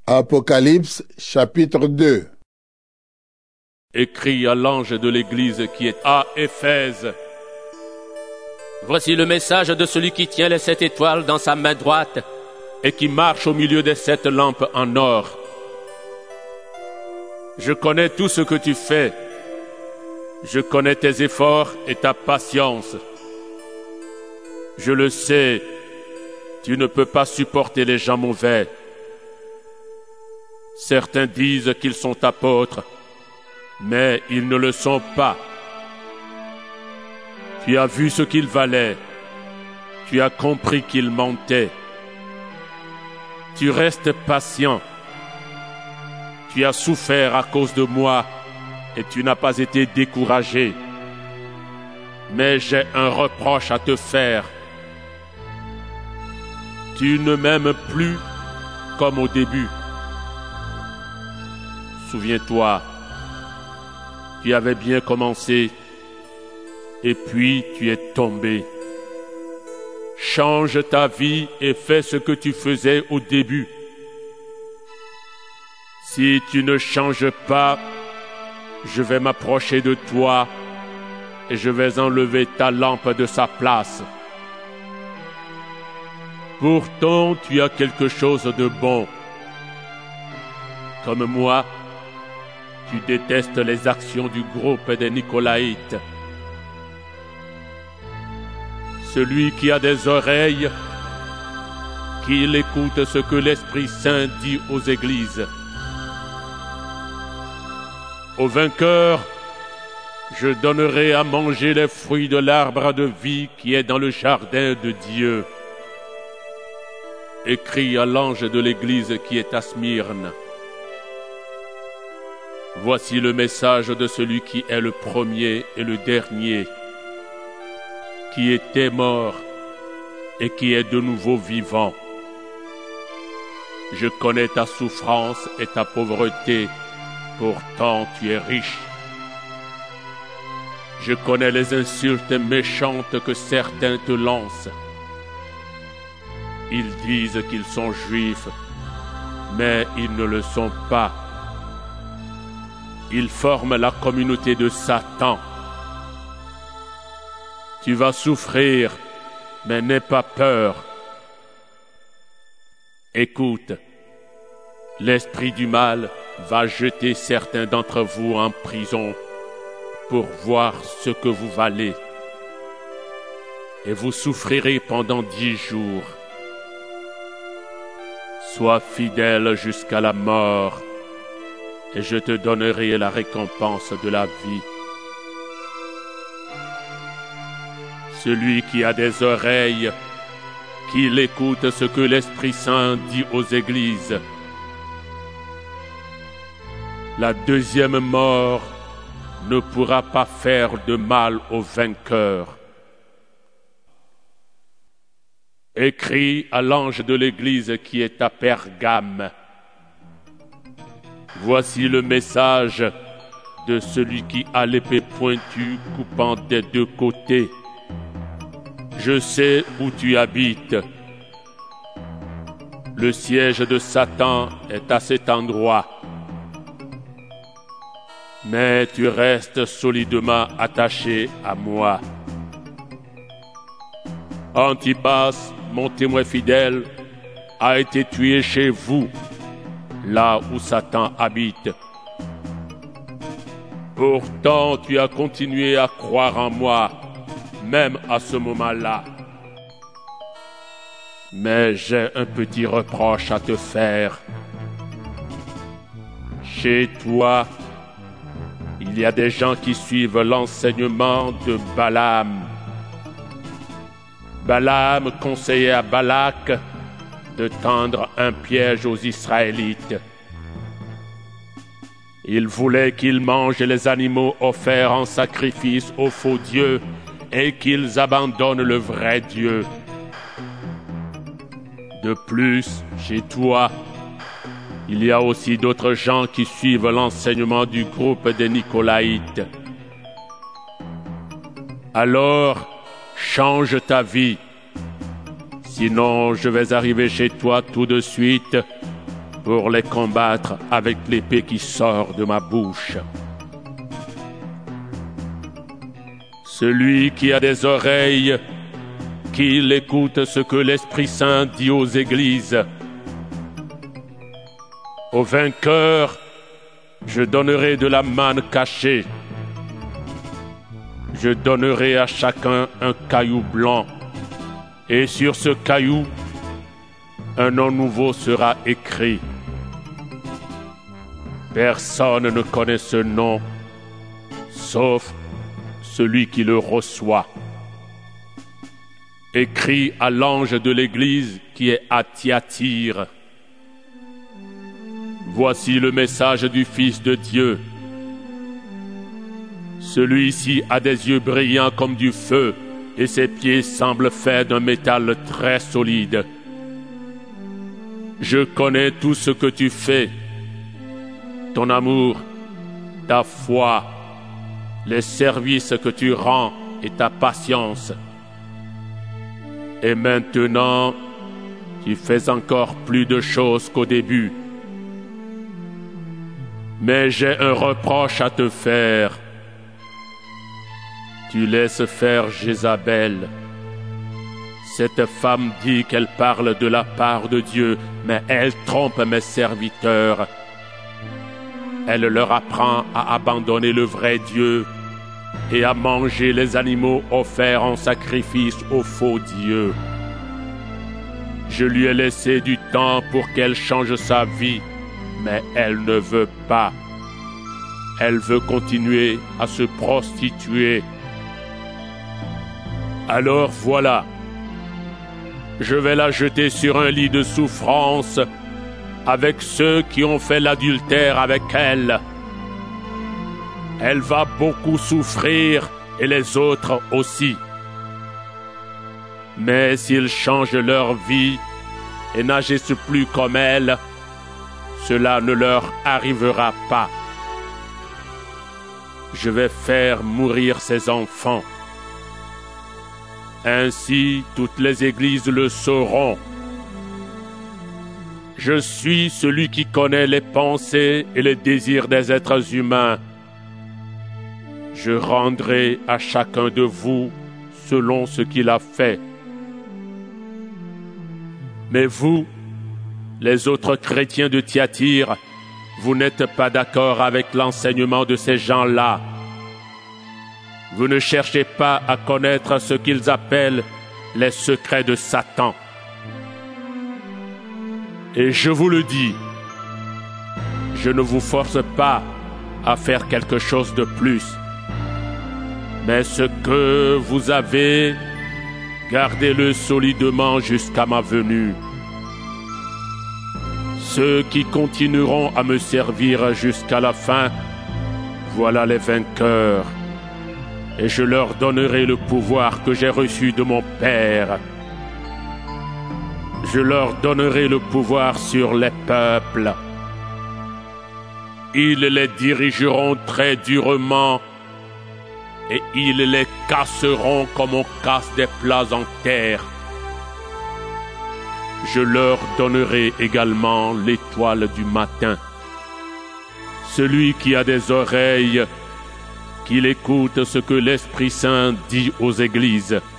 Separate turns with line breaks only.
Apocalypse chapitre 2.
Écrit à l'ange de l'église qui est à Éphèse.
Voici le message de celui qui tient les 7 étoiles dans sa main droite
et qui marche au milieu des 7 lampes en or. Je connais tout ce que tu fais. Je connais tes efforts et ta patience. Je le sais, tu ne peux pas supporter les gens mauvais. Certains disent qu'ils sont apôtres, mais ils ne le sont pas. Tu as vu ce qu'ils valaient. Tu as compris qu'ils mentaient. Tu restes patient. Tu as souffert à cause de moi et tu n'as pas été découragé. Mais j'ai un reproche à te faire. Tu ne m'aimes plus comme au début. Souviens-toi, tu avais bien commencé et puis tu es tombé. Change ta vie et fais ce que tu faisais au début. Si tu ne changes pas, je vais m'approcher de toi et je vais enlever ta lampe de sa place. Pourtant, tu as quelque chose de bon. Comme moi, tu détestes les actions du groupe des Nicolaïtes. Celui qui a des oreilles, qu'il écoute ce que l'Esprit Saint dit aux églises. Au vainqueur, je donnerai à manger les fruits de l'arbre de vie qui est dans le jardin de Dieu. Écrit à l'ange de l'église qui est à Smyrne. Voici le message de celui qui est le premier et le dernier, qui était mort et qui est de nouveau vivant. Je connais ta souffrance et ta pauvreté, pourtant tu es riche. Je connais les insultes méchantes que certains te lancent. Ils disent qu'ils sont juifs, mais ils ne le sont pas. Ils forment la communauté de Satan. Tu vas souffrir, mais n'aie pas peur. Écoute, l'esprit du mal va jeter certains d'entre vous en prison pour voir ce que vous valez. Et vous souffrirez pendant 10 jours. Sois fidèle jusqu'à la mort, et je te donnerai la récompense de la vie. Celui qui a des oreilles, qu'il écoute ce que l'Esprit Saint dit aux églises. La deuxième mort ne pourra pas faire de mal au vainqueur. Écrit à l'ange de l'église qui est à Pergame. Voici le message de celui qui a l'épée pointue coupant des 2 côtés. Je sais où tu habites. Le siège de Satan est à cet endroit. Mais tu restes solidement attaché à moi. Antipas, mon témoin fidèle, a été tué chez vous, là où Satan habite. Pourtant, tu as continué à croire en moi, même à ce moment-là. Mais j'ai un petit reproche à te faire. Chez toi, il y a des gens qui suivent l'enseignement de Balaam. Balaam conseillait à Balak de tendre un piège aux Israélites. Il voulait qu'ils mangent les animaux offerts en sacrifice aux faux dieux et qu'ils abandonnent le vrai Dieu. De plus, chez toi, il y a aussi d'autres gens qui suivent l'enseignement du groupe des Nicolaïtes. Alors, change ta vie. Sinon, je vais arriver chez toi tout de suite pour les combattre avec l'épée qui sort de ma bouche. Celui qui a des oreilles, qu'il écoute ce que l'Esprit Saint dit aux églises. Au vainqueur, je donnerai de la manne cachée. Je donnerai à chacun un caillou blanc, et sur ce caillou, un nom nouveau sera écrit. Personne ne connaît ce nom, sauf celui qui le reçoit. Écrit à l'ange de l'Église qui est à Thyatire. Voici le message du Fils de Dieu. Celui-ci a des yeux brillants comme du feu, et ses pieds semblent faits d'un métal très solide. Je connais tout ce que tu fais, ton amour, ta foi, les services que tu rends et ta patience. Et maintenant, tu fais encore plus de choses qu'au début. Mais j'ai un reproche à te faire. Tu laisses faire Jézabel. Cette femme dit qu'elle parle de la part de Dieu, mais elle trompe mes serviteurs. Elle leur apprend à abandonner le vrai Dieu et à manger les animaux offerts en sacrifice aux faux dieux. Je lui ai laissé du temps pour qu'elle change sa vie, mais elle ne veut pas. Elle veut continuer à se prostituer. Alors voilà, je vais la jeter sur un lit de souffrance avec ceux qui ont fait l'adultère avec elle. Elle va beaucoup souffrir et les autres aussi. Mais s'ils changent leur vie et n'agissent plus comme elle, cela ne leur arrivera pas. Je vais faire mourir ses enfants. Ainsi, toutes les églises le sauront. Je suis celui qui connaît les pensées et les désirs des êtres humains. Je rendrai à chacun de vous selon ce qu'il a fait. Mais vous, les autres chrétiens de Thyatire, vous n'êtes pas d'accord avec l'enseignement de ces gens-là. Vous ne cherchez pas à connaître ce qu'ils appellent les secrets de Satan. Et je vous le dis, je ne vous force pas à faire quelque chose de plus. Mais ce que vous avez, gardez-le solidement jusqu'à ma venue. Ceux qui continueront à me servir jusqu'à la fin, voilà les vainqueurs. Et je leur donnerai le pouvoir que j'ai reçu de mon Père. Je leur donnerai le pouvoir sur les peuples. Ils les dirigeront très durement et ils les casseront comme on casse des plats en terre. Je leur donnerai également l'étoile du matin. Celui qui a des oreilles, qu'il écoute ce que l'Esprit Saint dit aux églises.